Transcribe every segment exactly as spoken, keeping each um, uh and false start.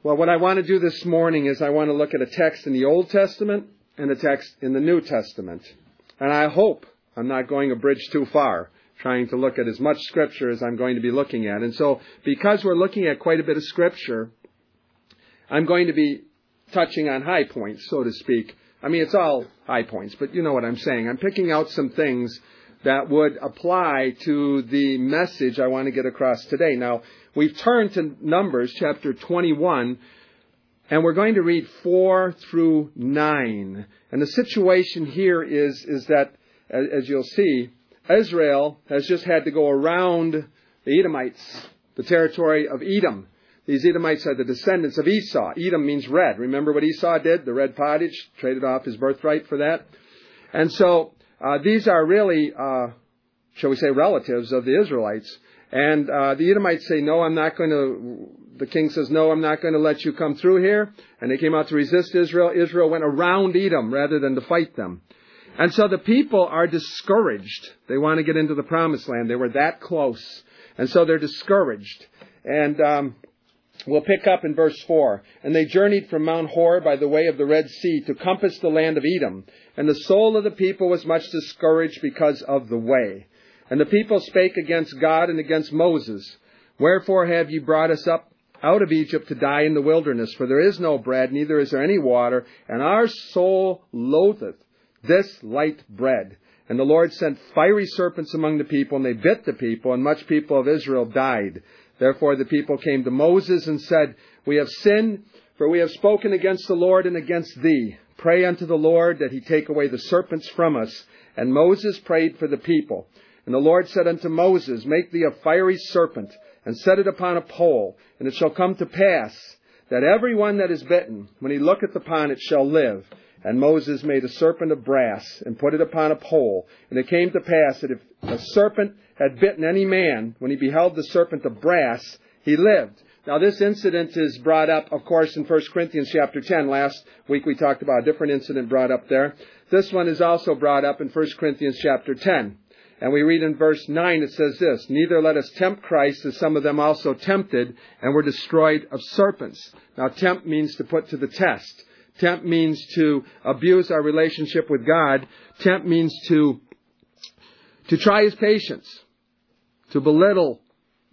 Well, what I want to do this morning is I want to look at a text in the Old Testament and a text in the New Testament. And I hope I'm not going a bridge too far, trying to look at as much Scripture as I'm going to be looking at. And so, because we're looking at quite a bit of Scripture, I'm going to be touching on high points, so to speak. I mean, it's all high points, but you know what I'm saying. I'm picking out some things that would apply to the message I want to get across today. Now, we've turned to Numbers chapter twenty-one, and we're going to read four through nine. And the situation here is, is that, as you'll see, Israel has just had to go around the Edomites, the territory of Edom. These Edomites are the descendants of Esau. Edom means red. Remember what Esau did? The red pottage, traded off his birthright for that. And so uh, these are really, uh, shall we say, relatives of the Israelites. And uh, the Edomites say, no, I'm not going to, the king says, no, I'm not going to let you come through here. And they came out to resist Israel. Israel went around Edom rather than to fight them. And so the people are discouraged. They want to get into the promised land. They were that close. And so they're discouraged. And um, we'll pick up in verse four. And they journeyed from Mount Hor by the way of the Red Sea to compass the land of Edom. And the soul of the people was much discouraged because of the way. And the people spake against God and against Moses. Wherefore have ye brought us up out of Egypt to die in the wilderness? For there is no bread, neither is there any water, and our soul loatheth this light bread. And the Lord sent fiery serpents among the people, and they bit the people, and much people of Israel died. Therefore the people came to Moses and said, We have sinned, for we have spoken against the Lord and against thee. Pray unto the Lord that he take away the serpents from us. And Moses prayed for the people. And the Lord said unto Moses, Make thee a fiery serpent, and set it upon a pole. And it shall come to pass that every one that is bitten, when he looketh upon it, shall live. And Moses made a serpent of brass, and put it upon a pole. And it came to pass that if a serpent had bitten any man, when he beheld the serpent of brass, he lived. Now this incident is brought up, of course, in First Corinthians chapter ten. Last week we talked about a different incident brought up there. This one is also brought up in First Corinthians chapter ten. And we read in verse nine, it says this, Neither let us tempt Christ, as some of them also tempted, and were destroyed of serpents. Now, tempt means to put to the test. Tempt means to abuse our relationship with God. Tempt means to, to try his patience, to belittle,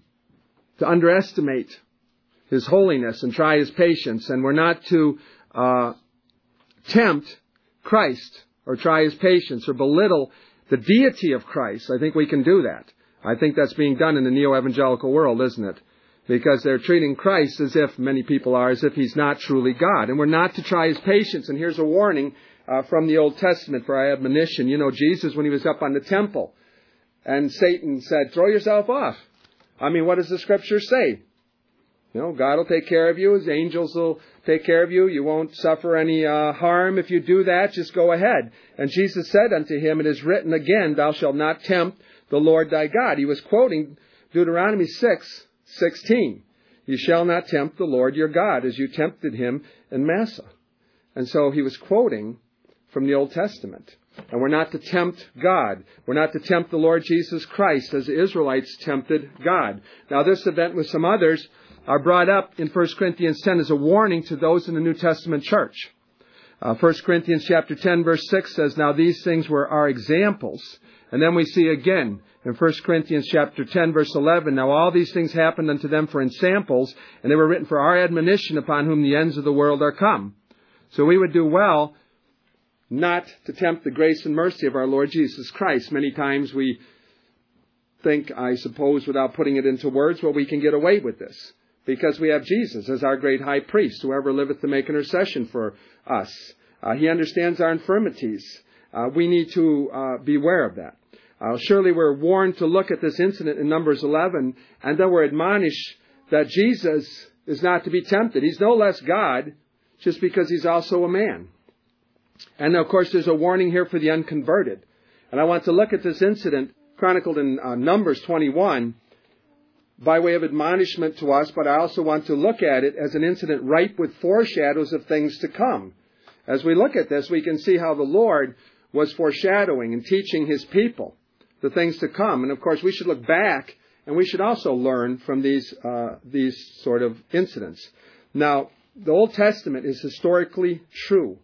to underestimate his holiness and try his patience. And we're not to uh, tempt Christ or try his patience or belittle the deity of Christ. I think we can do that. I think that's being done in the neo-evangelical world, isn't it? Because they're treating Christ as if, many people are, as if he's not truly God. And we're not to try his patience. And here's a warning uh, from the Old Testament for our admonition. You know, Jesus, when he was up on the temple, and Satan said, throw yourself off. I mean, what does the Scripture say? You know, God will take care of you. His angels will take care of you. You won't suffer any uh, harm if you do that. Just go ahead. And Jesus said unto him, It is written again, Thou shalt not tempt the Lord thy God. He was quoting Deuteronomy six sixteen. You shall not tempt the Lord your God, as you tempted him in Massah. And so he was quoting from the Old Testament. And we're not to tempt God. We're not to tempt the Lord Jesus Christ as the Israelites tempted God. Now this event with some others are brought up in First Corinthians ten as a warning to those in the New Testament church. Uh, First Corinthians chapter ten verse six says, Now these things were our examples. And then we see again in First Corinthians chapter ten verse eleven, Now all these things happened unto them for ensamples, and they were written for our admonition, upon whom the ends of the world are come. So we would do well not to tempt the grace and mercy of our Lord Jesus Christ. Many times we think, I suppose, without putting it into words, well, we can get away with this. Because we have Jesus as our great high priest, whoever liveth to make intercession for us. Uh, he understands our infirmities. Uh, we need to uh, beware of that. Uh, surely we're warned to look at this incident in Numbers eleven, and then we're admonished that Jesus is not to be tempted. He's no less God, just because he's also a man. And of course there's a warning here for the unconverted. And I want to look at this incident chronicled in uh, Numbers twenty-one, by way of admonishment to us, but I also want to look at it as an incident ripe with foreshadows of things to come. As we look at this, we can see how the Lord was foreshadowing and teaching his people the things to come. And of course, we should look back, and we should also learn from these uh, these sort of incidents. Now, the Old Testament is historically true.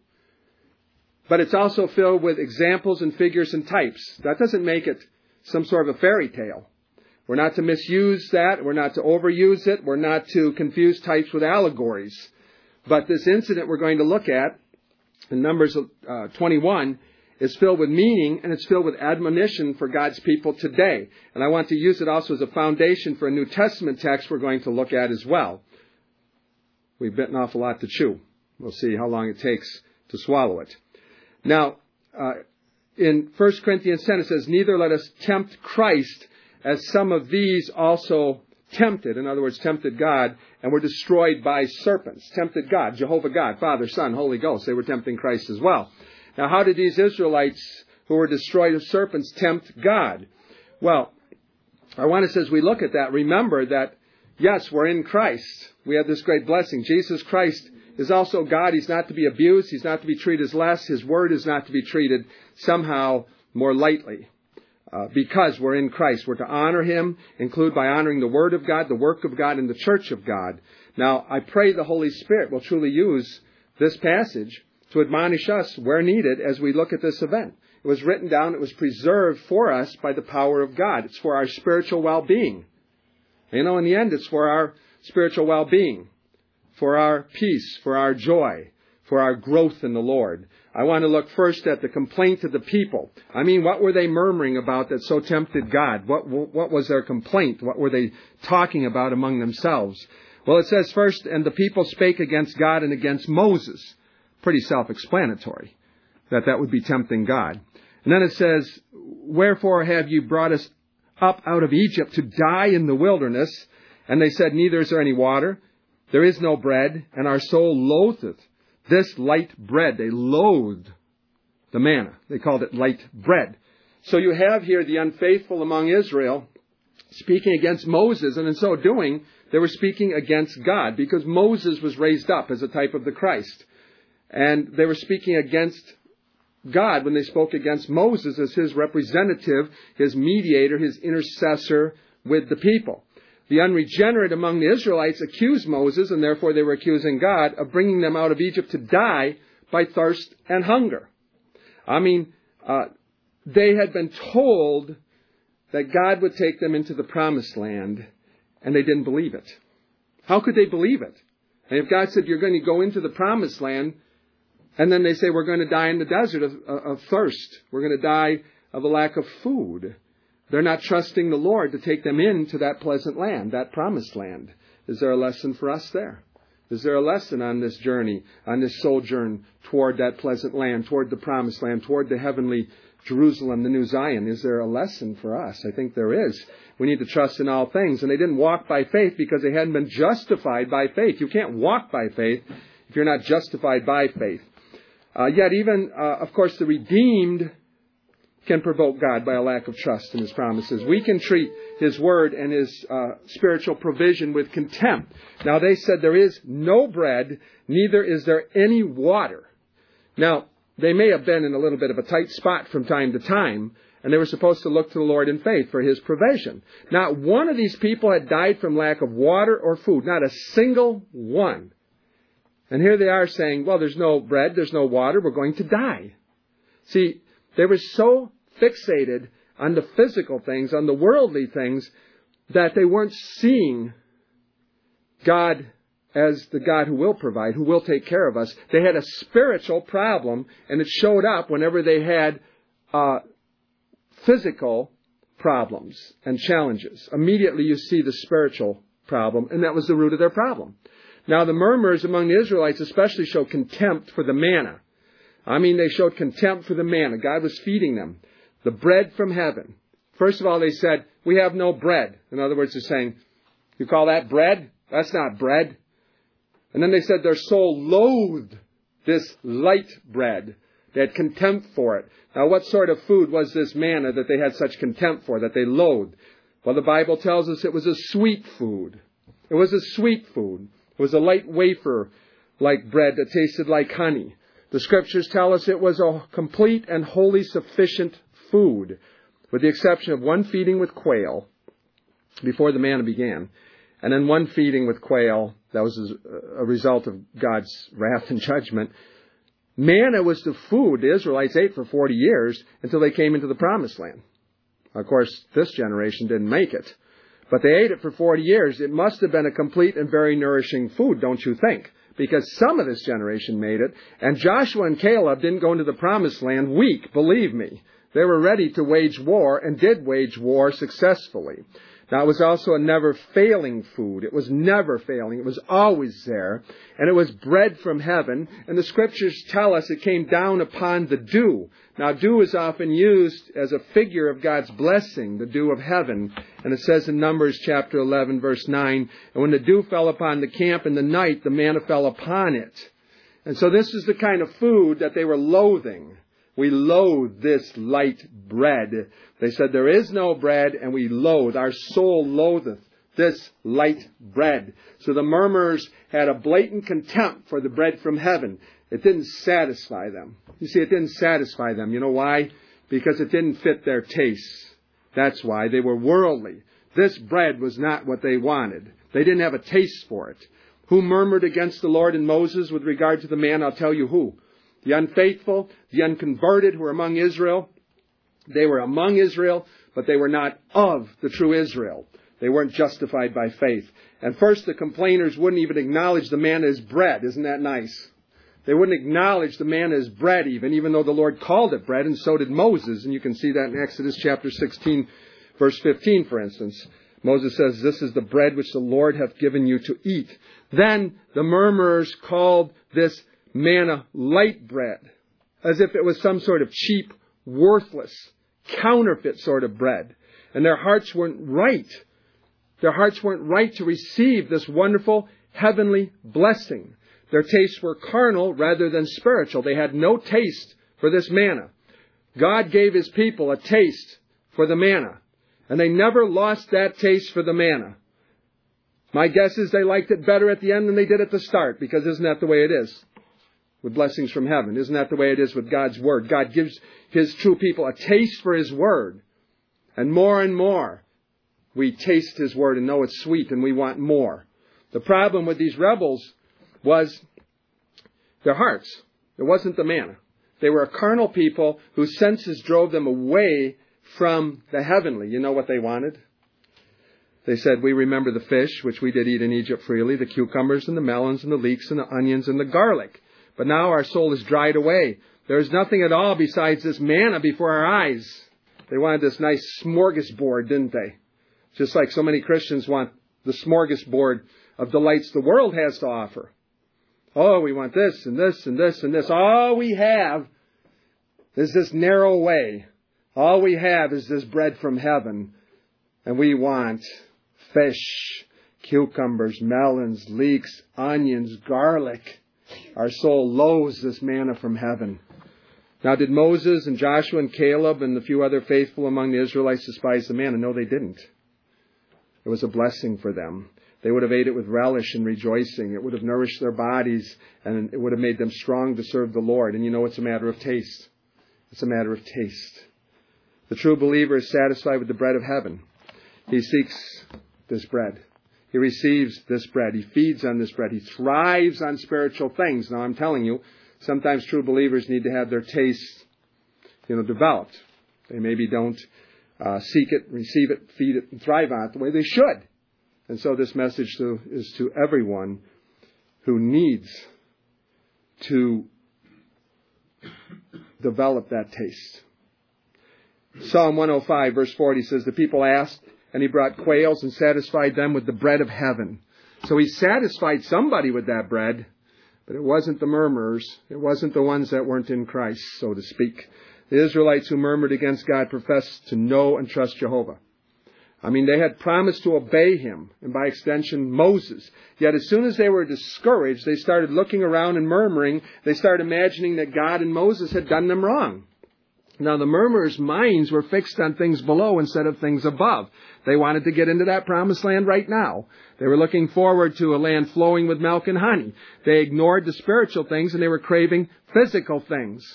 But it's also filled with examples and figures and types. That doesn't make it some sort of a fairy tale. We're not to misuse that. We're not to overuse it. We're not to confuse types with allegories. But this incident we're going to look at in Numbers uh, twenty-one is filled with meaning, and it's filled with admonition for God's people today. And I want to use it also as a foundation for a New Testament text we're going to look at as well. We've bitten off a lot to chew. We'll see how long it takes to swallow it. Now, uh, in First Corinthians ten, it says, "Neither let us tempt Christ, as some of these also tempted," in other words, tempted God, "and were destroyed by serpents." Tempted God, Jehovah God, Father, Son, Holy Ghost. They were tempting Christ as well. Now, how did these Israelites who were destroyed of serpents tempt God? Well, I want us, as we look at that, remember that, yes, we're in Christ. We have this great blessing. Jesus Christ is also God. He's not to be abused. He's not to be treated as less. His word is not to be treated somehow more lightly. Uh, because we're in Christ. We're to honor Him, include by honoring the Word of God, the work of God, and the church of God. Now, I pray the Holy Spirit will truly use this passage to admonish us where needed as we look at this event. It was written down. It was preserved for us by the power of God. It's for our spiritual well-being. You know, in the end, it's for our spiritual well-being, for our peace, for our joy, for our growth in the Lord. I want to look first at the complaint of the people. I mean, what were they murmuring about that so tempted God? What, what was their complaint? What were they talking about among themselves? Well, it says first, "And the people spake against God and against Moses." Pretty self-explanatory that that would be tempting God. And then it says, "Wherefore have you brought us up out of Egypt to die in the wilderness?" And they said, "Neither is there any water, there is no bread, and our soul loatheth this light bread." They loathed the manna. They called it light bread. So you have here the unfaithful among Israel speaking against Moses, and in so doing, they were speaking against God, because Moses was raised up as a type of the Christ. And they were speaking against God when they spoke against Moses as his representative, his mediator, his intercessor with the people. The unregenerate among the Israelites accused Moses, and therefore they were accusing God, of bringing them out of Egypt to die by thirst and hunger. I mean, uh, they had been told that God would take them into the promised land, and they didn't believe it. How could they believe it? And if God said, "You're going to go into the promised land," and then they say, "We're going to die in the desert of, of thirst. We're going to die of a lack of food." They're not trusting the Lord to take them into that pleasant land, that promised land. Is there a lesson for us there? Is there a lesson on this journey, on this sojourn toward that pleasant land, toward the promised land, toward the heavenly Jerusalem, the new Zion? Is there a lesson for us? I think there is. We need to trust in all things. And they didn't walk by faith because they hadn't been justified by faith. You can't walk by faith if you're not justified by faith. Uh, yet even, uh, of course, the redeemed can provoke God by a lack of trust in His promises. We can treat His word and His uh, spiritual provision with contempt. Now, they said there is no bread, neither is there any water. Now, they may have been in a little bit of a tight spot from time to time, and they were supposed to look to the Lord in faith for His provision. Not one of these people had died from lack of water or food. Not a single one. And here they are saying, well, there's no bread, there's no water, we're going to die. See, they were so fixated on the physical things, on the worldly things, that they weren't seeing God as the God who will provide, who will take care of us. They had a spiritual problem, and it showed up whenever they had uh, physical problems and challenges. Immediately you see the spiritual problem, and that was the root of their problem. Now, the murmurers among the Israelites especially showed contempt for the manna. I mean, they showed contempt for the manna. God was feeding them the bread from heaven. First of all, they said, "We have no bread." In other words, they're saying, "You call that bread? That's not bread." And then they said their soul loathed this light bread. They had contempt for it. Now, what sort of food was this manna that they had such contempt for, that they loathed? Well, the Bible tells us it was a sweet food. It was a sweet food. It was a light wafer-like bread that tasted like honey. The Scriptures tell us it was a complete and wholly sufficient food, with the exception of one feeding with quail before the manna began, and then one feeding with quail That was a result of God's wrath and judgment. Manna was the food the Israelites ate for forty years until they came into the Promised Land. Of course, this generation didn't make it. But they ate it for forty years. It must have been a complete and very nourishing food, don't you think? Because some of this generation made it, and Joshua and Caleb didn't go into the Promised Land weak, believe me. They were ready to wage war and did wage war successfully. Now, it was also a never-failing food. It was never failing. It was always there. And it was bread from heaven. And the Scriptures tell us it came down upon the dew. Now, dew is often used as a figure of God's blessing, the dew of heaven. And it says in Numbers chapter eleven, verse nine, and when the dew fell upon the camp in the night, the manna fell upon it. And so this is the kind of food that they were loathing. We loathe this light bread. They said, there is no bread, and we loathe. Our soul loatheth this light bread. So the murmurers had a blatant contempt for the bread from heaven. It didn't satisfy them. You see, it didn't satisfy them. You know why? Because it didn't fit their tastes. That's why. They were worldly. This bread was not what they wanted. They didn't have a taste for it. Who murmured against the Lord and Moses with regard to the man? I'll tell you who. The unfaithful, the unconverted who were among Israel. They were among Israel, but they were not of the true Israel. They weren't justified by faith. And first, the complainers wouldn't even acknowledge the manna as bread. Isn't that nice? They wouldn't acknowledge the manna as bread even, even though the Lord called it bread, and so did Moses. And you can see that in Exodus chapter sixteen, verse fifteen, for instance. Moses says, this is the bread which the Lord hath given you to eat. Then the murmurers called this manna light bread, as if it was some sort of cheap, worthless, counterfeit sort of bread. And their hearts weren't right. Their hearts weren't right to receive this wonderful heavenly blessing. Their tastes were carnal rather than spiritual. They had no taste for this manna. God gave His people a taste for the manna, and they never lost that taste for the manna. My guess is they liked it better at the end than they did at the start, because isn't that the way it is with blessings from heaven? Isn't that the way it is with God's Word? God gives His true people a taste for His Word. And more and more, we taste His Word and know it's sweet and we want more. The problem with these rebels was their hearts. It wasn't the manna. They were a carnal people whose senses drove them away from the heavenly. You know what they wanted? They said, we remember the fish, which we did eat in Egypt freely, the cucumbers and the melons and the leeks and the onions and the garlic. But now our soul is dried away. There is nothing at all besides this manna before our eyes. They wanted this nice smorgasbord, didn't they? Just like so many Christians want the smorgasbord of delights the world has to offer. Oh, we want this and this and this and this. All we have is this narrow way. All we have is this bread from heaven. And we want fish, cucumbers, melons, leeks, onions, garlic. Our soul loathes this manna from heaven. Now, did Moses and Joshua and Caleb and the few other faithful among the Israelites despise the manna? No, they didn't. It was a blessing for them. They would have ate it with relish and rejoicing. It would have nourished their bodies, and it would have made them strong to serve the Lord. And you know, it's a matter of taste. It's a matter of taste. The true believer is satisfied with the bread of heaven. He seeks this bread. He receives this bread. He feeds on this bread. He thrives on spiritual things. Now, I'm telling you, sometimes true believers need to have their tastes, you know, developed. They maybe don't uh, seek it, receive it, feed it, and thrive on it the way they should. And so this message to, is to everyone who needs to develop that taste. Psalm one oh five, verse forty says, the people asked, and He brought quails and satisfied them with the bread of heaven. So He satisfied somebody with that bread, but it wasn't the murmurers. It wasn't the ones that weren't in Christ, so to speak. The Israelites who murmured against God professed to know and trust Jehovah. I mean, they had promised to obey Him, and by extension, Moses. Yet as soon as they were discouraged, they started looking around and murmuring. They started imagining that God and Moses had done them wrong. Now, the murmurers' minds were fixed on things below instead of things above. They wanted to get into that promised land right now. They were looking forward to a land flowing with milk and honey. They ignored the spiritual things, and they were craving physical things.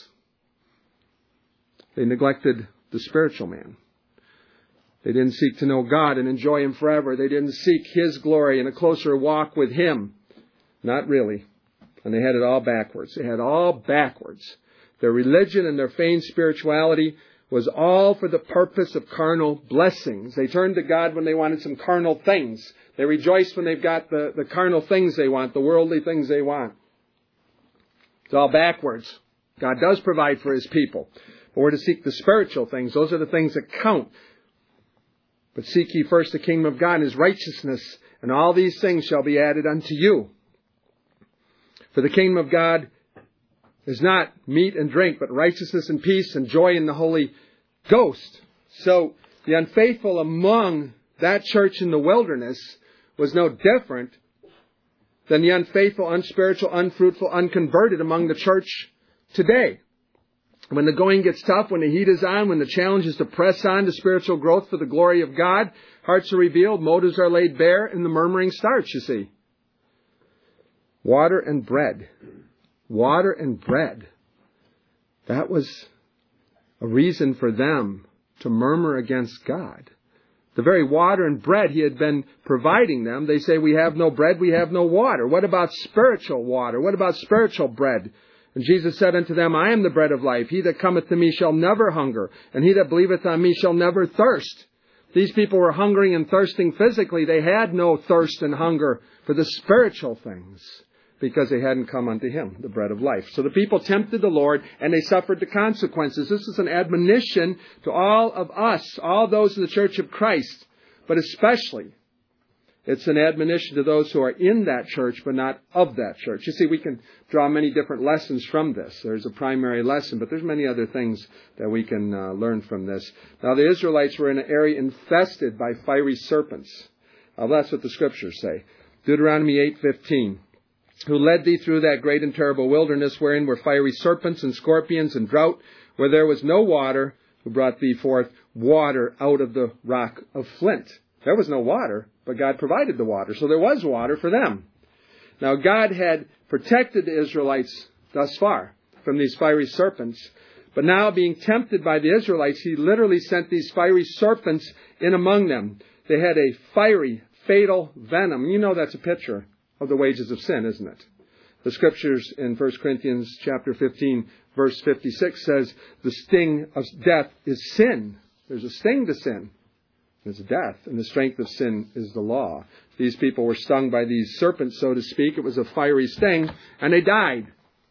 They neglected the spiritual man. They didn't seek to know God and enjoy Him forever. They didn't seek His glory and a closer walk with Him. Not really. And they had it all backwards. They had it all backwards. Their religion and their feigned spirituality was all for the purpose of carnal blessings. They turned to God when they wanted some carnal things. They rejoice when they've got the, the carnal things they want, the worldly things they want. It's all backwards. God does provide for His people. But we're to seek the spiritual things. Those are the things that count. But seek ye first the kingdom of God and His righteousness, and all these things shall be added unto you. For the kingdom of God is not meat and drink, but righteousness and peace and joy in the Holy Ghost. So the unfaithful among that church in the wilderness was no different than the unfaithful, unspiritual, unfruitful, unconverted among the church today. When the going gets tough, when the heat is on, when the challenge is to press on to spiritual growth for the glory of God, hearts are revealed, motives are laid bare, and the murmuring starts, you see. Water and bread. Water and bread. That was a reason for them to murmur against God. The very water and bread He had been providing them. They say, we have no bread, we have no water. What about spiritual water? What about spiritual bread? And Jesus said unto them, I am the bread of life. He that cometh to me shall never hunger, and he that believeth on me shall never thirst. These people were hungering and thirsting physically. They had no thirst and hunger for the spiritual things because they hadn't come unto Him, the bread of life. So the people tempted the Lord, and they suffered the consequences. This is an admonition to all of us, all those in the Church of Christ, but especially it's an admonition to those who are in that church, but not of that church. You see, we can draw many different lessons from this. There's a primary lesson, but there's many other things that we can uh, learn from this. Now, the Israelites were in an area infested by fiery serpents. Uh, that's what the Scriptures say. Deuteronomy eight fifteen. Who led thee through that great and terrible wilderness, wherein were fiery serpents and scorpions and drought, where there was no water, who brought thee forth water out of the rock of flint. There was no water, but God provided the water, so there was water for them. Now, God had protected the Israelites thus far from these fiery serpents, but now being tempted by the Israelites, He literally sent these fiery serpents in among them. They had a fiery, fatal venom. You know that's a picture of the wages of sin, isn't it? The Scriptures in First Corinthians chapter fifteen, verse fifty-six says, the sting of death is sin. There's a sting to sin. It's death, and the strength of sin is the law. These people were stung by these serpents, so to speak. It was a fiery sting, and they died.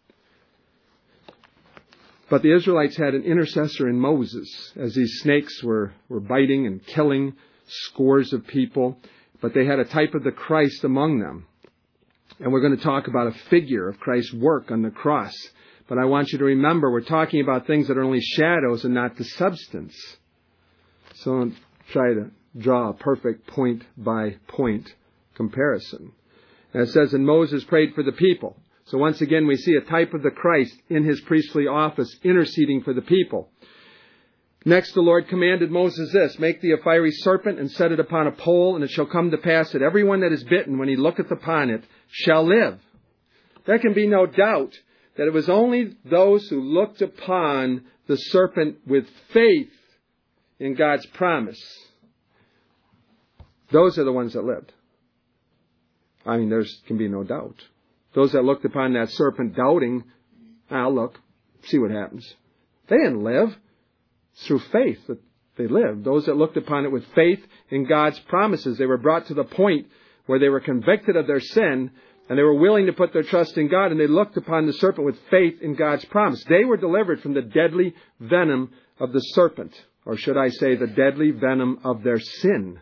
But the Israelites had an intercessor in Moses, as these snakes were, were biting and killing scores of people. But they had a type of the Christ among them. And we're going to talk about a figure of Christ's work on the cross. But I want you to remember, we're talking about things that are only shadows and not the substance. So don't try to draw a perfect point-by-point comparison. And it says, and Moses prayed for the people. So once again, we see a type of the Christ in His priestly office interceding for the people. Next, the Lord commanded Moses this, make thee a fiery serpent and set it upon a pole, and it shall come to pass that every one that is bitten, when he looketh upon it, shall live. There can be no doubt that it was only those who looked upon the serpent with faith in God's promise. Those are the ones that lived. I mean, there can be no doubt. Those that looked upon that serpent doubting, I'll look, see what happens. They didn't live. It's through faith that they lived. Those that looked upon it with faith in God's promises, they were brought to the point where they were convicted of their sin, and they were willing to put their trust in God, and they looked upon the serpent with faith in God's promise. They were delivered from the deadly venom of the serpent, or should I say the deadly venom of their sin.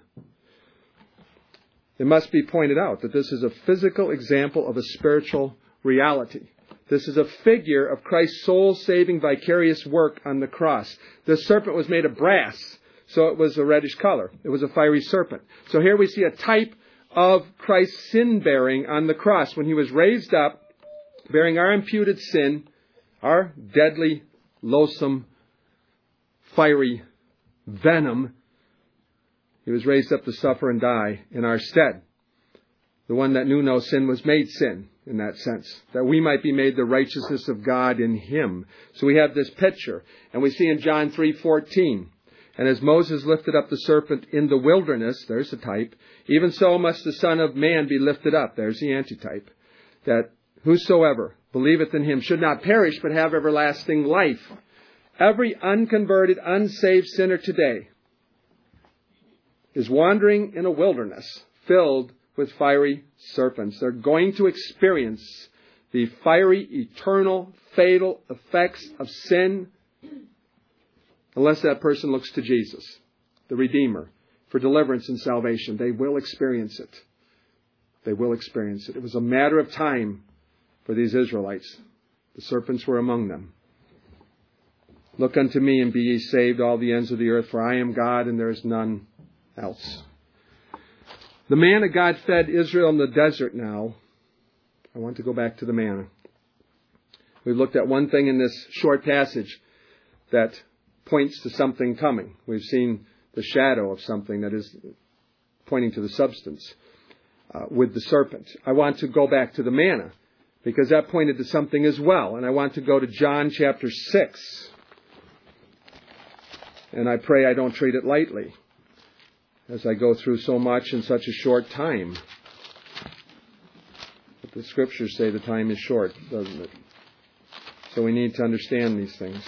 It must be pointed out that this is a physical example of a spiritual reality. This is a figure of Christ's soul-saving vicarious work on the cross. The serpent was made of brass, so it was a reddish color. It was a fiery serpent. So here we see a type of Christ's sin-bearing on the cross. When He was raised up, bearing our imputed sin, our deadly, loathsome, fiery venom, He was raised up to suffer and die in our stead. The one that knew no sin was made sin, in that sense, that we might be made the righteousness of God in Him. So we have this picture. And we see in John three fourteen, and as Moses lifted up the serpent in the wilderness, there's the type, even so must the Son of Man be lifted up. There's the antitype, that whosoever believeth in him should not perish, but have everlasting life. Every unconverted, unsaved sinner today is wandering in a wilderness filled with fiery serpents. They're going to experience the fiery, eternal, fatal effects of sin unless that person looks to Jesus, the Redeemer, for deliverance and salvation. They will experience it. They will experience it. It was a matter of time for these Israelites. The serpents were among them. Look unto me and be ye saved, all the ends of the earth, for I am God and there is none else. The manna God fed Israel in the desert now. I want to go back to the manna. We've looked at one thing in this short passage that points to something coming. We've seen the shadow of something that is pointing to the substance uh, with the serpent. I want to go back to the manna because that pointed to something as well. And I want to go to John chapter six. And I pray I don't treat it lightly as I go through so much in such a short time. But the Scriptures say the time is short, doesn't it? So we need to understand these things.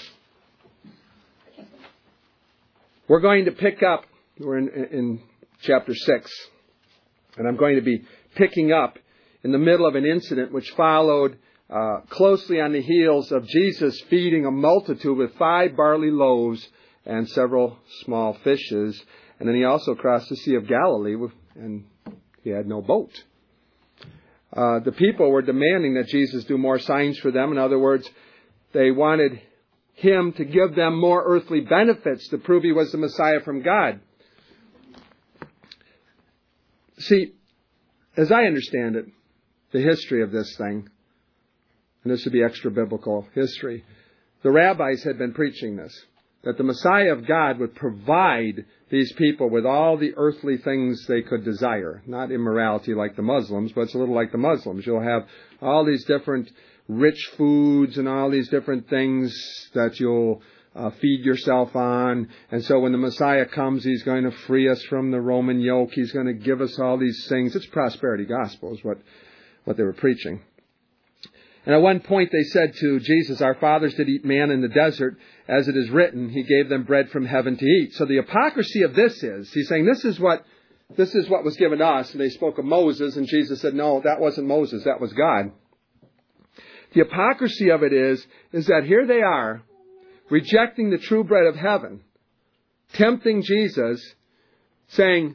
We're going to pick up, we're in, in chapter six, and I'm going to be picking up in the middle of an incident which followed uh, closely on the heels of Jesus feeding a multitude with five barley loaves and several small fishes. And then he also crossed the Sea of Galilee, with, and he had no boat. Uh, the people were demanding that Jesus do more signs for them. In other words, they wanted him to give them more earthly benefits to prove he was the Messiah from God. See, as I understand it, the history of this thing, and this would be extra-biblical history, the rabbis had been preaching this, that the Messiah of God would provide these people with all the earthly things they could desire. Not immorality like the Muslims, but it's a little like the Muslims. You'll have all these different rich foods and all these different things that you'll uh, feed yourself on. And so when the Messiah comes, he's going to free us from the Roman yoke. He's going to give us all these things. It's prosperity gospel is what, what they were preaching. And at one point they said to Jesus, our fathers did eat manna in the desert, as it is written, he gave them bread from heaven to eat. So the hypocrisy of this is, he's saying this is what this is what was given to us. And they spoke of Moses, and Jesus said, no, that wasn't Moses, that was God. The hypocrisy of it is, is that here they are, rejecting the true bread of heaven, tempting Jesus, saying,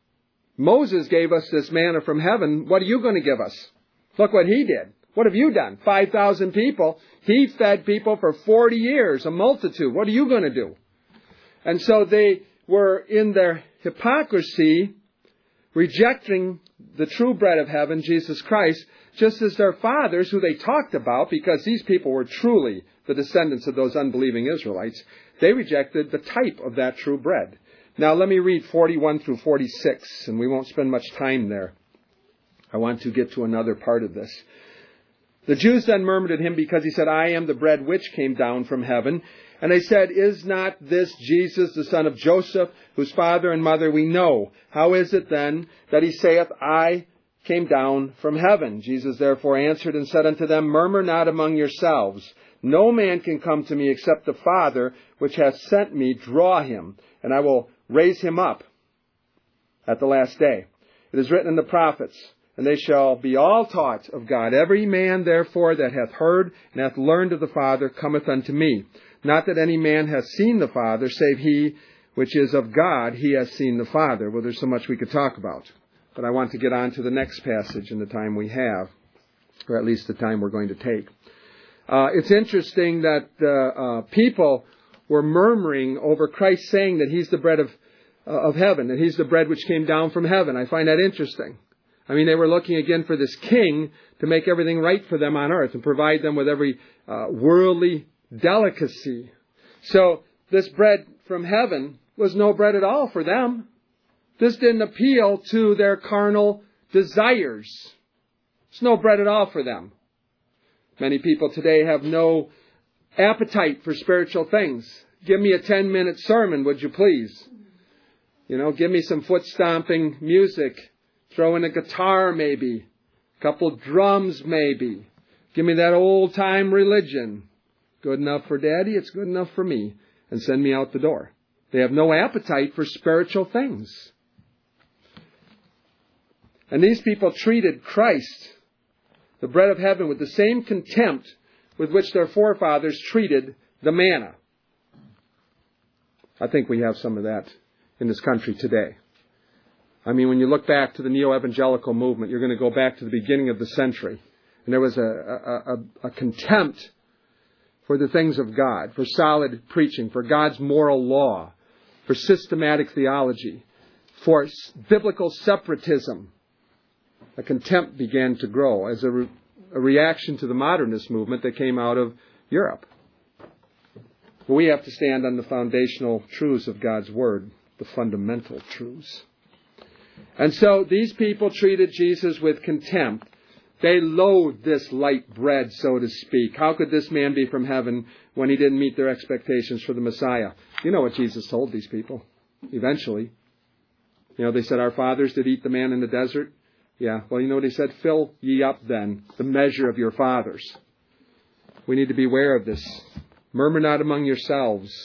Moses gave us this manna from heaven, what are you going to give us? Look what he did. What have you done? five thousand people. He fed people for forty years, a multitude. What are you going to do? And so they were in their hypocrisy, rejecting the true bread of heaven, Jesus Christ, just as their fathers, who they talked about, because these people were truly the descendants of those unbelieving Israelites, they rejected the type of that true bread. Now let me read forty-one through forty-six, and we won't spend much time there. I want to get to another part of this. The Jews then murmured at him because he said, I am the bread which came down from heaven. And they said, is not this Jesus, the son of Joseph, whose father and mother we know? How is it then that he saith, I came down from heaven? Jesus therefore answered and said unto them, murmur not among yourselves. No man can come to me except the Father which hath sent me draw him, and I will raise him up at the last day. It is written in the prophets, and they shall be all taught of God. Every man, therefore, that hath heard and hath learned of the Father cometh unto me. Not that any man hath seen the Father, save he which is of God, he hath seen the Father. Well, there's so much we could talk about. But I want to get on to the next passage in the time we have, or at least the time we're going to take. Uh, it's interesting that uh, uh, people were murmuring over Christ saying that he's the bread of, uh, of heaven, that he's the bread which came down from heaven. I find that interesting. I mean, they were looking again for this king to make everything right for them on earth and provide them with every uh, worldly delicacy. So this bread from heaven was no bread at all for them. This didn't appeal to their carnal desires. It's no bread at all for them. Many people today have no appetite for spiritual things. Give me a ten-minute sermon, would you please? You know, give me some foot-stomping music. Throw in a guitar, maybe. couple drums maybe. Give me that old-time religion. Good enough for Daddy, it's good enough for me. And send me out the door. They have no appetite for spiritual things. And these people treated Christ, the bread of heaven, with the same contempt with which their forefathers treated the manna. I think we have some of that in this country today. I mean, when you look back to the neo-evangelical movement, you're going to go back to the beginning of the century. And there was a, a, a, a contempt for the things of God, for solid preaching, for God's moral law, for systematic theology, for biblical separatism. A contempt began to grow as a, re- a reaction to the modernist movement that came out of Europe. But we have to stand on the foundational truths of God's Word, the fundamental truths. And so these people treated Jesus with contempt. They loathed this light bread, so to speak. How could this man be from heaven when he didn't meet their expectations for the Messiah? You know what Jesus told these people eventually. You know, they said, our fathers did eat the man in the desert. Yeah, well, you know what he said? Fill ye up then the measure of your fathers. We need to be aware of this. Murmur not among yourselves.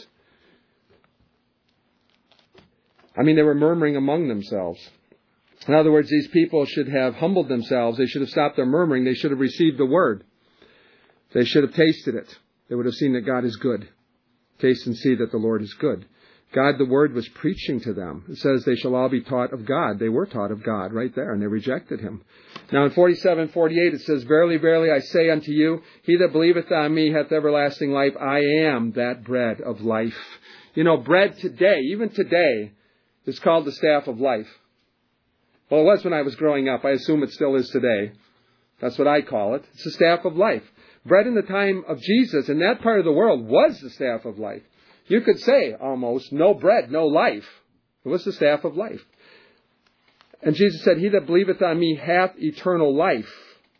I mean, they were murmuring among themselves. In other words, these people should have humbled themselves. They should have stopped their murmuring. They should have received the word. They should have tasted it. They would have seen that God is good. Taste and see that the Lord is good. God, the word, was preaching to them. It says they shall all be taught of God. They were taught of God right there, and they rejected him. Now in forty-seven, forty-eight, it says, Verily, verily, I say unto you, he that believeth on me hath everlasting life. I am that bread of life. You know, bread today, even today, is called the staff of life. Well, it was when I was growing up. I assume it still is today. That's what I call it. It's the staff of life. Bread in the time of Jesus in that part of the world was the staff of life. You could say almost, no bread, no life. It was the staff of life. And Jesus said, he that believeth on me hath eternal life.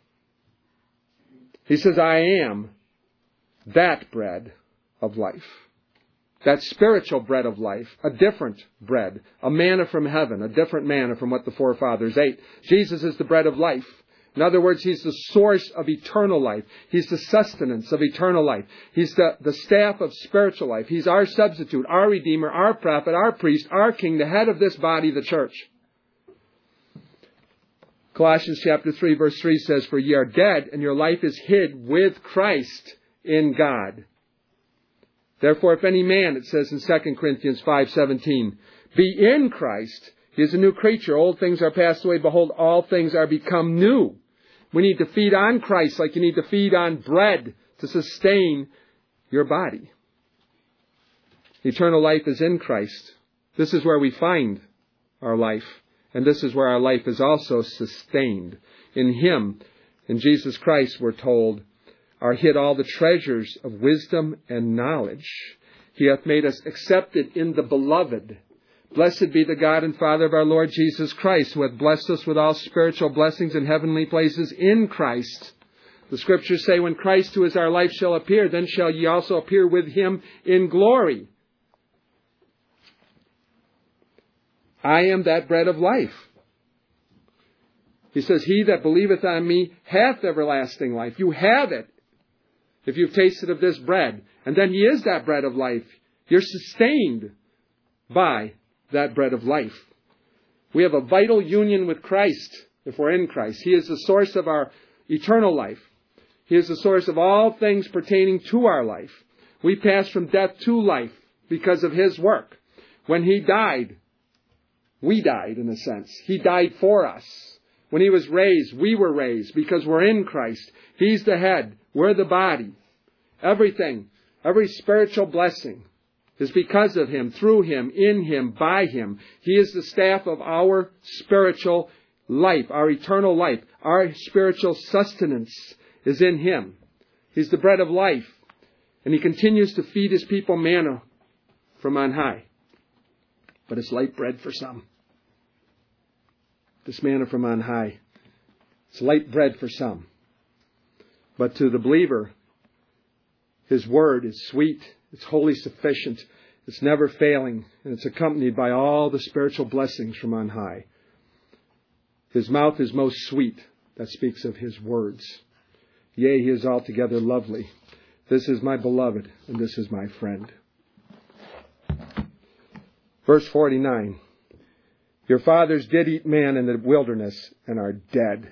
He says, I am that bread of life. That spiritual bread of life, a different bread, a manna from heaven, a different manna from what the forefathers ate. Jesus is the bread of life. In other words, he's the source of eternal life. He's the sustenance of eternal life. He's the, the staff of spiritual life. He's our substitute, our Redeemer, our prophet, our priest, our king, the head of this body, the church. Colossians chapter three, verse three says, For ye are dead, and your life is hid with Christ in God. Therefore, if any man, it says in Second Corinthians five seventeen, be in Christ, he is a new creature. Old things are passed away. Behold, all things are become new. We need to feed on Christ like you need to feed on bread to sustain your body. Eternal life is in Christ. This is where we find our life. And this is where our life is also sustained. In Him, in Jesus Christ, we're told, are hid all the treasures of wisdom and knowledge. He hath made us accepted in the beloved. Blessed be the God and Father of our Lord Jesus Christ, who hath blessed us with all spiritual blessings in heavenly places in Christ. The Scriptures say, when Christ, who is our life, shall appear, then shall ye also appear with Him in glory. I am that bread of life. He says, he that believeth on me hath everlasting life. You have it if you've tasted of this bread. And then He is that bread of life. You're sustained by that bread of life. We have a vital union with Christ if we're in Christ. He is the source of our eternal life. He is the source of all things pertaining to our life. We pass from death to life because of His work. When He died, we died in a sense. He died for us. When He was raised, we were raised because we're in Christ. He's the head. We're the body. Everything, every spiritual blessing is because of Him, through Him, in Him, by Him. He is the staff of our spiritual life, our eternal life. Our spiritual sustenance is in Him. He's the bread of life. And He continues to feed His people manna from on high. But it's light bread for some. This manna from on high. It's light bread for some. But to the believer, His word is sweet. It's wholly sufficient. It's never failing. And it's accompanied by all the spiritual blessings from on high. His mouth is most sweet. that speaks of his words. Yea, he is altogether lovely. This is my beloved, and this is my friend. Verse forty-nine. Your fathers did eat manna in the wilderness and are dead.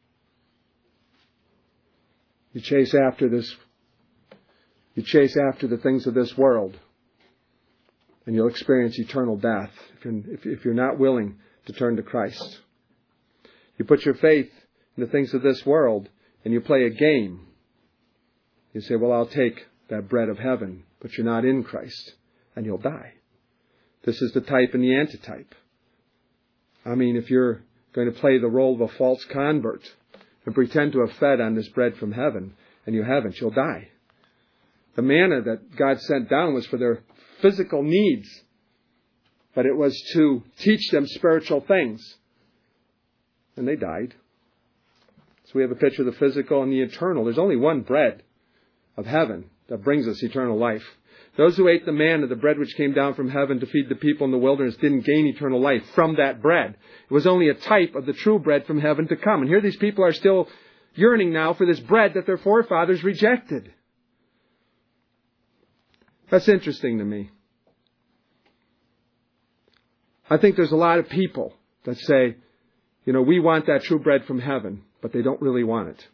You chase after this. You chase after the things of this world, and you'll experience eternal death if you're, if, if you're not willing to turn to Christ. You put your faith in the things of this world, and you play a game. You say, well, I'll take that bread of heaven, but you're not in Christ, and you'll die. This is the type and the antitype. I mean, if you're going to play the role of a false convert and pretend to have fed on this bread from heaven, and you haven't, you'll die. The manna that God sent down was for their physical needs, but it was to teach them spiritual things. And they died. So we have a picture of the physical and the eternal. There's only one bread of heaven that brings us eternal life. Those who ate the manna, the bread which came down from heaven to feed the people in the wilderness, didn't gain eternal life from that bread. It was only a type of the true bread from heaven to come. And here these people are still yearning now for this bread that their forefathers rejected. That's interesting to me. I think there's a lot of people that say, you know, we want that true bread from heaven, but they don't really want it.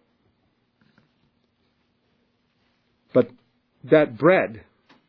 But that bread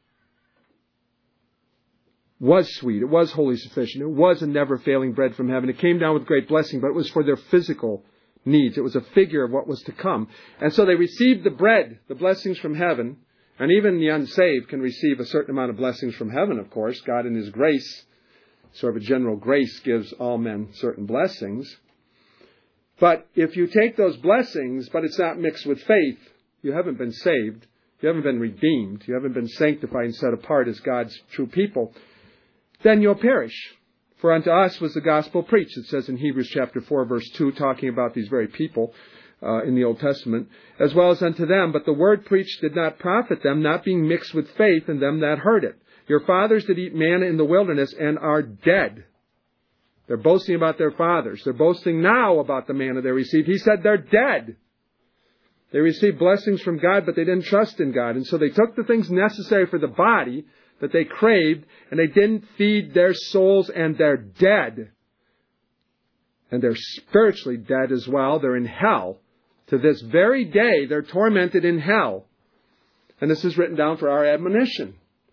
was sweet. It was wholly sufficient. It was a never-failing bread from heaven. It came down with great blessing, but it was for their physical needs. It was a figure of what was to come. And so they received the bread, the blessings from heaven, and even the unsaved can receive a certain amount of blessings from heaven, of course. God in His grace, sort of a general grace, gives all men certain blessings. But if you take those blessings, but it's not mixed with faith, you haven't been saved. You haven't been redeemed. You haven't been sanctified and set apart as God's true people. Then you'll perish. For unto us was the gospel preached. It says in Hebrews chapter four, verse two, talking about these very people uh, in the Old Testament, as well as unto them. But the word preached did not profit them, not being mixed with faith in them that heard it. Your fathers did eat manna in the wilderness and are dead. They're boasting about their fathers. They're boasting now about the manna they received. He said they're dead. They received blessings from God, but they didn't trust in God. And so they took the things necessary for the body that they craved, and they didn't feed their souls, and they're dead. And they're spiritually dead as well. They're in hell. To this very day, they're tormented in hell. And this is written down for our admonition.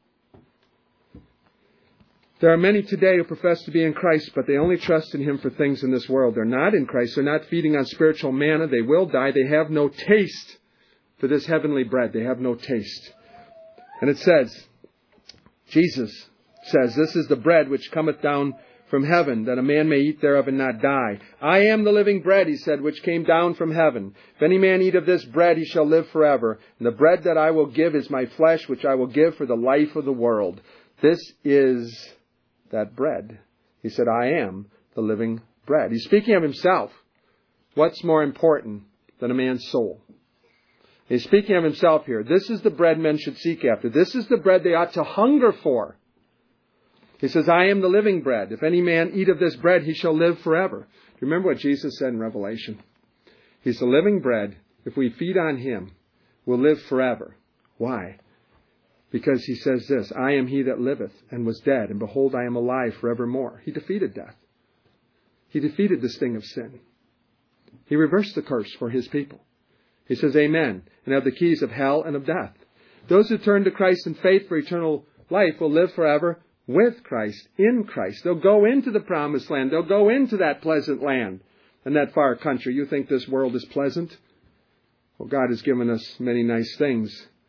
There are many today who profess to be in Christ, but they only trust in Him for things in this world. They're not in Christ. They're not feeding on spiritual manna. They will die. They have no taste for this heavenly bread. They have no taste. And it says, Jesus says, this is the bread which cometh down from heaven, that a man may eat thereof and not die. I am the living bread, He said, which came down from heaven. If any man eat of this bread, he shall live forever. And the bread that I will give is my flesh, which I will give for the life of the world. This is that bread. He said, I am the living bread. He's speaking of Himself. What's more important than a man's soul? He's speaking of Himself here. This is the bread men should seek after. This is the bread they ought to hunger for. He says, I am the living bread. If any man eat of this bread, he shall live forever. Remember what Jesus said in Revelation? He's the living bread. If we feed on Him, we'll live forever. Why? Because He says this, I am He that liveth and was dead, and behold, I am alive forevermore. He defeated death. He defeated the sting of sin. He reversed the curse for His people. He says, Amen, and have the keys of hell and of death. Those who turn to Christ in faith for eternal life will live forever with Christ, in Christ. They'll go into the promised land. They'll go into that pleasant land and that far country. You think this world is pleasant? Well, God has given us many nice things.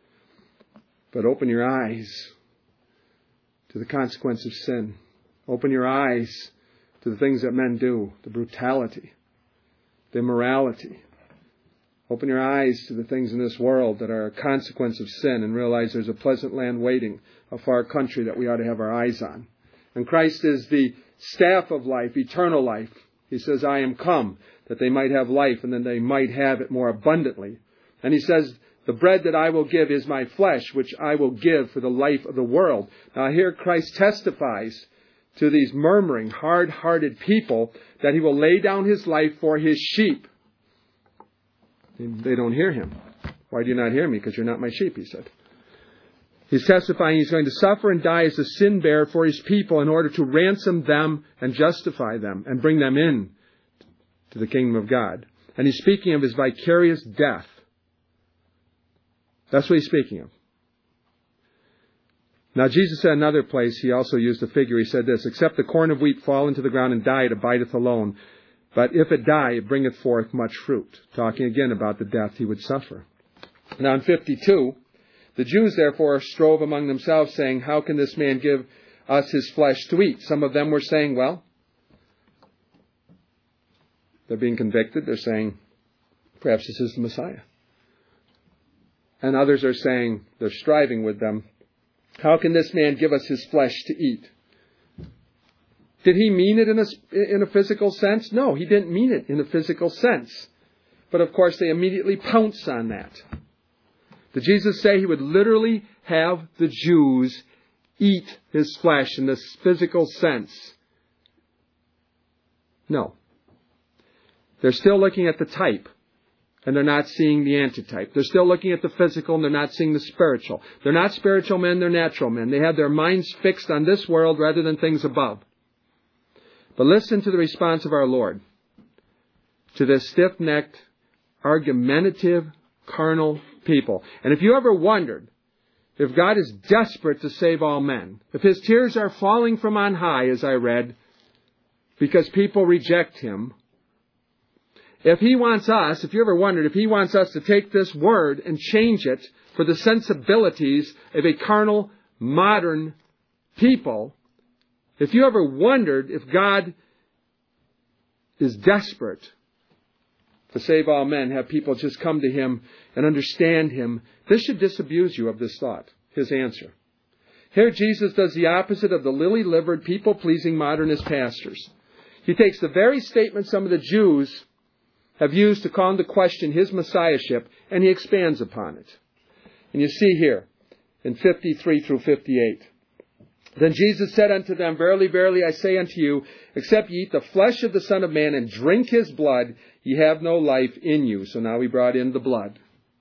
But open your eyes to the consequence of sin. Open your eyes to the things that men do, the brutality, the immorality. Open your eyes to the things in this world that are a consequence of sin, and realize there's a pleasant land waiting, a far country that we ought to have our eyes on. And Christ is the staff of life, eternal life. He says, I am come that they might have life, and that they might have it more abundantly. And He says, the bread that I will give is my flesh, which I will give for the life of the world. Now here Christ testifies to these murmuring, hard-hearted people that He will lay down His life for His sheep. They don't hear him. Why do you not hear me? Because you're not my sheep, he said. He's testifying he's going to suffer and die as a sin bearer for his people in order to ransom them and justify them and bring them in to the kingdom of God. And he's speaking of his vicarious death. That's what he's speaking of. Now, Jesus said in another place, he also used a figure. He said this, except the corn of wheat fall into the ground and die, it abideth alone. But if it die, it bringeth forth much fruit. Talking again about the death he would suffer. Now, in fifty-two, the Jews therefore strove among themselves, saying, how can this man give us his flesh to eat? Some of them were saying, well, they're being convicted. They're saying, perhaps this is the Messiah. And others are saying, they're striving with them, how can this man give us his flesh to eat? Did he mean it in a, in a physical sense? No, he didn't mean it in a physical sense. But of course, they immediately pounce on that. Did Jesus say he would literally have the Jews eat his flesh in this physical sense? No. They're still looking at the type, and they're not seeing the antitype. They're still looking at the physical, and they're not seeing the spiritual. They're not spiritual men, they're natural men. They have their minds fixed on this world rather than things above. But listen to the response of our Lord to this stiff-necked, argumentative, carnal people. And if you ever wondered if God is desperate to save all men, if his tears are falling from on high, as I read, because people reject him, if he wants us, if you ever wondered if he wants us to take this word and change it for the sensibilities of a carnal, modern people, if you ever wondered if God is desperate to save all men, have people just come to him and understand him, this should disabuse you of this thought, his answer. Here Jesus does the opposite of the lily-livered, people-pleasing modernist pastors. He takes the very statement some of the Jews have used to call into question his messiahship, and he expands upon it. And you see here, in fifty-three through fifty-eight, then Jesus said unto them, verily, verily, I say unto you, except ye eat the flesh of the Son of Man and drink his blood, ye have no life in you. So now we brought in the blood.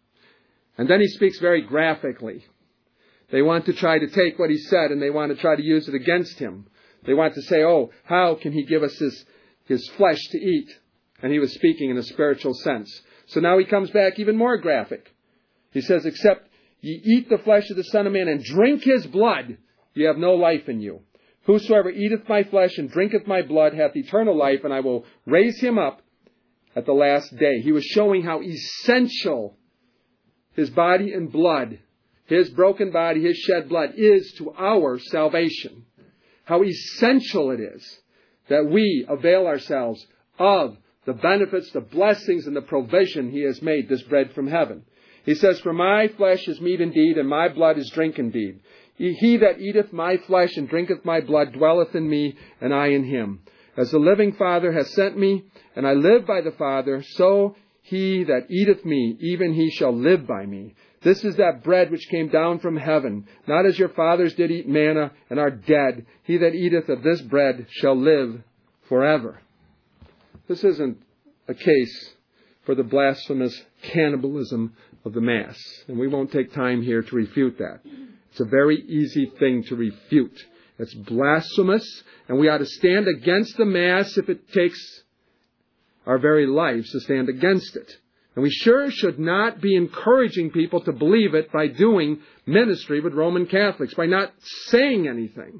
And then he speaks very graphically. They want to try to take what he said and they want to try to use it against him. They want to say, oh, how can he give us his, his flesh to eat? And he was speaking in a spiritual sense. So now he comes back even more graphic. He says, except ye eat the flesh of the Son of Man and drink his blood, ye have no life in you. Whosoever eateth my flesh and drinketh my blood hath eternal life, and I will raise him up at the last day. He was showing how essential his body and blood, his broken body, his shed blood, is to our salvation. How essential it is that we avail ourselves of the benefits, the blessings, and the provision he has made, this bread from heaven. He says, for my flesh is meat indeed, and my blood is drink indeed. He that eateth my flesh and drinketh my blood dwelleth in me, and I in him. As the living Father hath sent me, and I live by the Father, so he that eateth me, even he shall live by me. This is that bread which came down from heaven, not as your fathers did eat manna, and are dead. He that eateth of this bread shall live forever. This isn't a case for the blasphemous cannibalism of the Mass, and we won't take time here to refute that. It's a very easy thing to refute. It's blasphemous, and we ought to stand against the Mass if it takes our very lives to stand against it. And we sure should not be encouraging people to believe it by doing ministry with Roman Catholics, by not saying anything.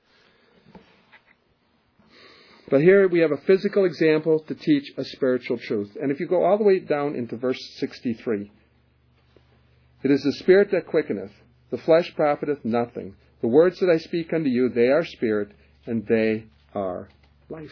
But here we have a physical example to teach a spiritual truth. And if you go all the way down into verse sixty-three, it is the Spirit that quickeneth, the flesh profiteth nothing. The words that I speak unto you, they are spirit, and they are life.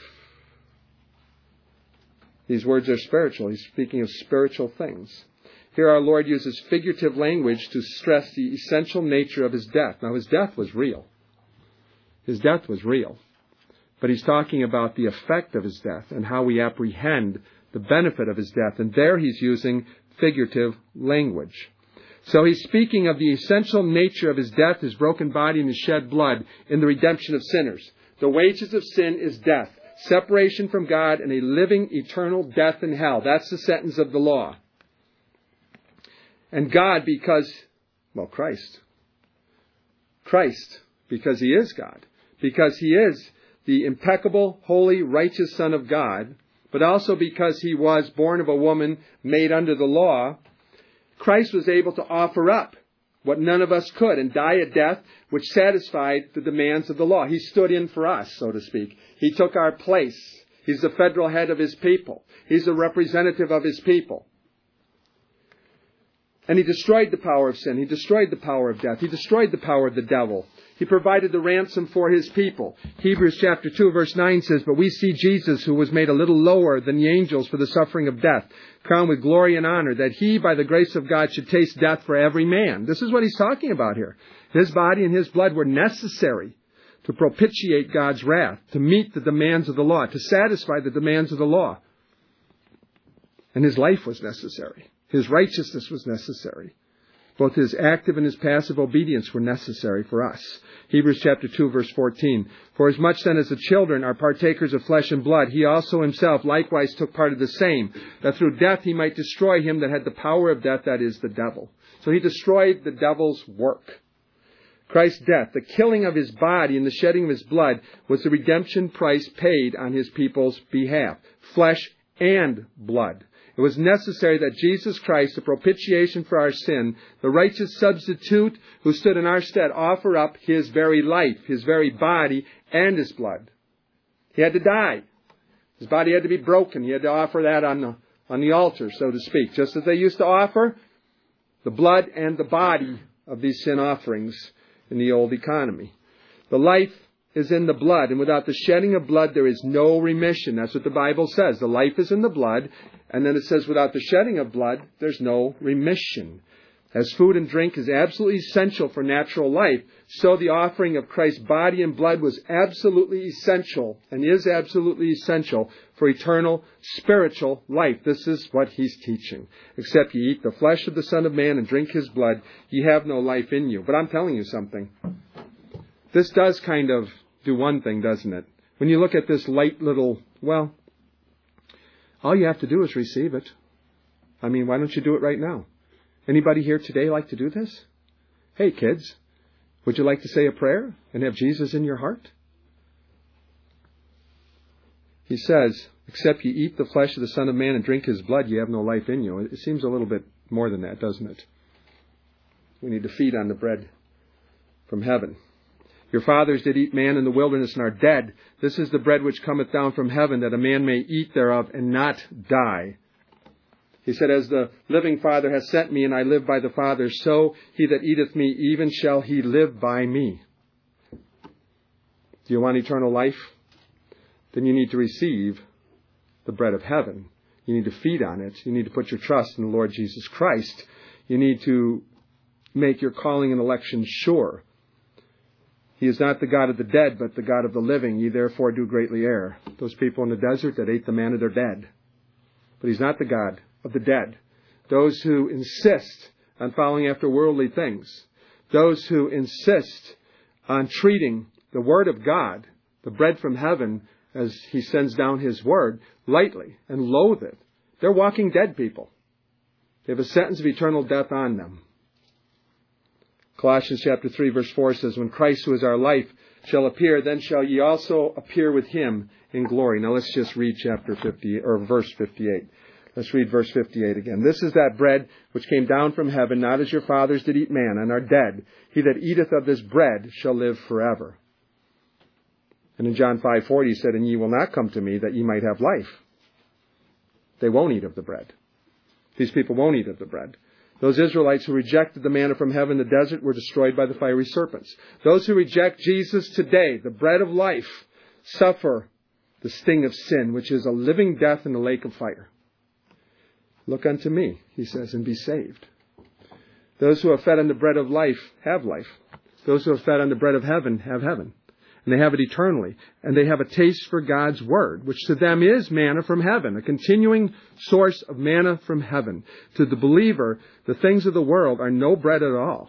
These words are spiritual. He's speaking of spiritual things. Here our Lord uses figurative language to stress the essential nature of his death. Now, his death was real. His death was real. But he's talking about the effect of his death and how we apprehend the benefit of his death. And there he's using figurative language. So he's speaking of the essential nature of his death, his broken body, and his shed blood in the redemption of sinners. The wages of sin is death, separation from God, and a living eternal death in hell. That's the sentence of the law. And God because, well, Christ. Christ because He is God. Because He is the impeccable, holy, righteous Son of God. But also because He was born of a woman made under the law. Christ was able to offer up what none of us could and die a death which satisfied the demands of the law. He stood in for us, so to speak. He took our place. He's the federal head of His people. He's the representative of His people. And He destroyed the power of sin. He destroyed the power of death. He destroyed the power of the devil. He provided the ransom for His people. Hebrews chapter two verse nine says, "But we see Jesus, who was made a little lower than the angels for the suffering of death, crowned with glory and honor, that He, by the grace of God, should taste death for every man." This is what He's talking about here. His body and His blood were necessary to propitiate God's wrath, to meet the demands of the law, to satisfy the demands of the law. And His life was necessary. His righteousness was necessary. Both His active and His passive obedience were necessary for us. Hebrews chapter two verse fourteen. "For as much then as the children are partakers of flesh and blood, He also Himself likewise took part of the same, that through death He might destroy him that had the power of death, that is, the devil." So He destroyed the devil's work. Christ's death, the killing of His body and the shedding of His blood, was the redemption price paid on His people's behalf. Flesh and blood. It was necessary that Jesus Christ, the propitiation for our sin, the righteous substitute who stood in our stead, offer up His very life, His very body, and His blood. He had to die. His body had to be broken. He had to offer that on the, on the altar, so to speak. Just as they used to offer the blood and the body of these sin offerings in the old economy. The life is in the blood, and without the shedding of blood there is no remission. That's what the Bible says. The life is in the blood, and then it says without the shedding of blood there's no remission. As food and drink is absolutely essential for natural life, so the offering of Christ's body and blood was absolutely essential and is absolutely essential for eternal spiritual life. This is what He's teaching. "Except ye eat the flesh of the Son of Man and drink His blood, ye have no life in you." But I'm telling you something. This does kind of do one thing, doesn't it? When you look at this light little, well, all you have to do is receive it. I mean, why don't you do it right now? Anybody here today like to do this? Hey, kids, would you like to say a prayer and have Jesus in your heart? He says, "Except ye eat the flesh of the Son of Man and drink His blood, ye have no life in you." It seems a little bit more than that, doesn't it? We need to feed on the bread from heaven. "Your fathers did eat manna in the wilderness and are dead. This is the bread which cometh down from heaven, that a man may eat thereof and not die." He said, "As the living Father has sent me, and I live by the Father, so he that eateth me, even shall he live by me." Do you want eternal life? Then you need to receive the bread of heaven. You need to feed on it. You need to put your trust in the Lord Jesus Christ. You need to make your calling and election sure. He is not the God of the dead, but the God of the living. Ye therefore do greatly err. Those people in the desert that ate the manna, they're dead. But He's not the God of the dead. Those who insist on following after worldly things, those who insist on treating the Word of God, the bread from heaven, as He sends down His Word, lightly and loathe it, they're walking dead people. They have a sentence of eternal death on them. Colossians chapter three verse four says, "When Christ, who is our life, shall appear, then shall ye also appear with Him in glory." Now let's just read chapter fifty or verse fifty-eight. Let's read verse fifty-eight again. "This is that bread which came down from heaven, not as your fathers did eat manna and are dead. He that eateth of this bread shall live forever." And in John five forty He said, "And ye will not come to me that ye might have life." They won't eat of the bread. These people won't eat of the bread. Those Israelites who rejected the manna from heaven in the desert were destroyed by the fiery serpents. Those who reject Jesus today, the bread of life, suffer the sting of sin, which is a living death in the lake of fire. "Look unto me," He says, "and be saved." Those who are fed on the bread of life have life. Those who are fed on the bread of heaven have heaven. And they have it eternally. And they have a taste for God's Word, which to them is manna from heaven, a continuing source of manna from heaven. To the believer, the things of the world are no bread at all.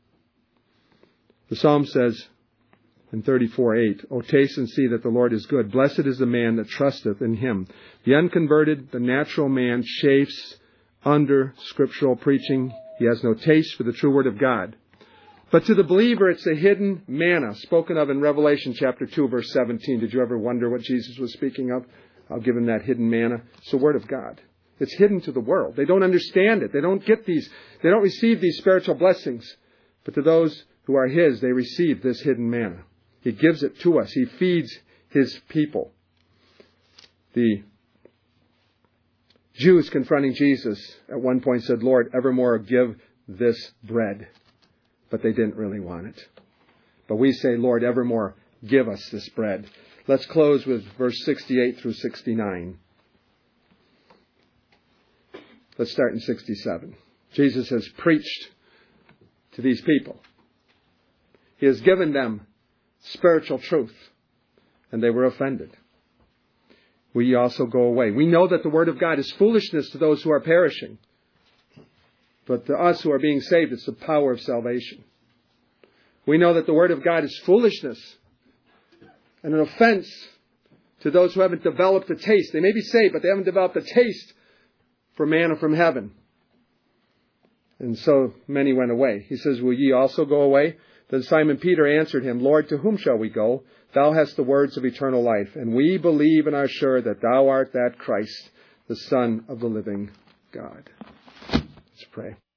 The Psalm says in thirty-four eight, "O taste and see that the Lord is good. Blessed is the man that trusteth in Him." The unconverted, the natural man, chafes under scriptural preaching. He has no taste for the true word of God. But to the believer, it's a hidden manna spoken of in Revelation chapter two, verse seventeen. Did you ever wonder what Jesus was speaking of? I'll give him that hidden manna. It's the word of God. It's hidden to the world. They don't understand it. They don't get these, they don't receive these spiritual blessings. But to those who are his, they receive this hidden manna. He gives it to us. He feeds his people. The Jews confronting Jesus at one point said, Lord, evermore give this bread. But they didn't really want it. But we say, Lord, evermore give us this bread. Let's close with verse sixty-eight through sixty-nine. Let's start in sixty-seven. Jesus has preached to these people. He has given them spiritual truth, and they were offended. Will ye also go away? We know that the word of God is foolishness to those who are perishing. But to us who are being saved, it's the power of salvation. We know that the word of God is foolishness and an offense to those who haven't developed a taste. They may be saved, but they haven't developed a taste for manna from heaven. And so many went away. He says, will ye also go away? Then Simon Peter answered him, Lord, to whom shall we go? Thou hast the words of eternal life, and we believe and are sure that thou art that Christ, the Son of the living God. Let's pray.